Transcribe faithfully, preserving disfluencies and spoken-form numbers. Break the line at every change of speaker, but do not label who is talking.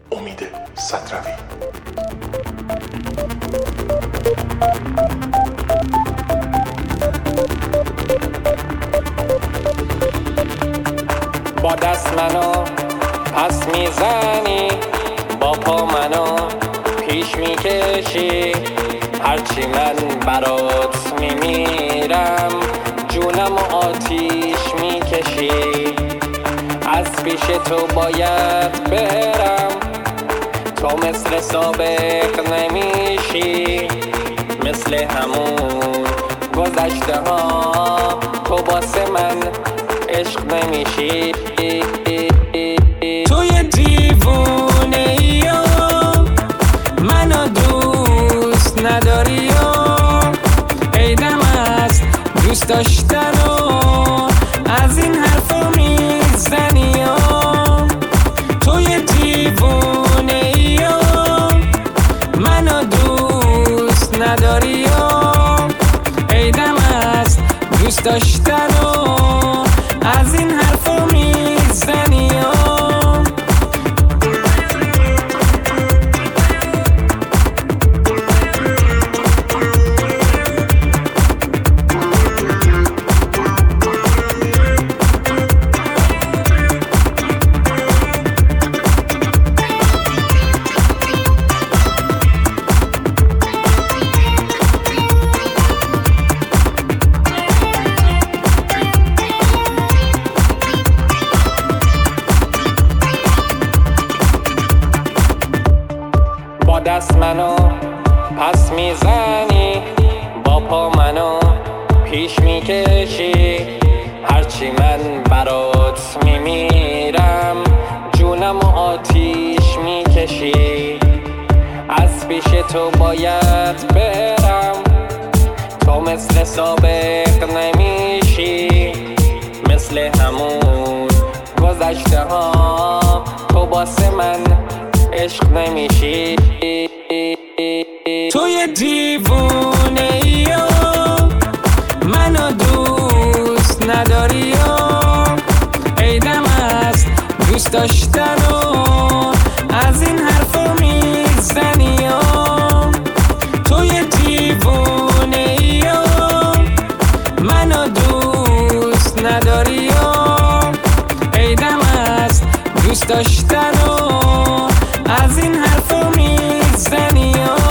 امید صدروی.
با دست منو پس میزنی، با پا منو پیش میکشی، هرچی من برات میمیرم جونم و آتیش میکشی. از پیش تو باید برم، تو مثل سابق نمیشی، مثل همون گذشته ها تو واسه من عشق نمیشی. توی دیوونه یا منو دوست نداری یا عیدم است دوست داشتن و از این حرفا میزنی یا توی دیوونه یا منو دوست نداری یا عیدم است دوست داشتن و از این حرفا میزنی یا با دست منو پس میزنی، با پا منو پیش میکشی، هرچی من برات میمیرم جونم و آتیش میکشی. از پیش تو باید برم، تو مثل سابق نمیشی، مثل همون گذشته ها تو واسه من عشق نمیشی. توی دیوونه یا منو دوست نداری یا عیدم است دوست داشتن و از این حرفا میزنی یا توی دیوونه یا منو دوست نداری یا عیدم است دوست داشتن و از این حرفا میزنی یا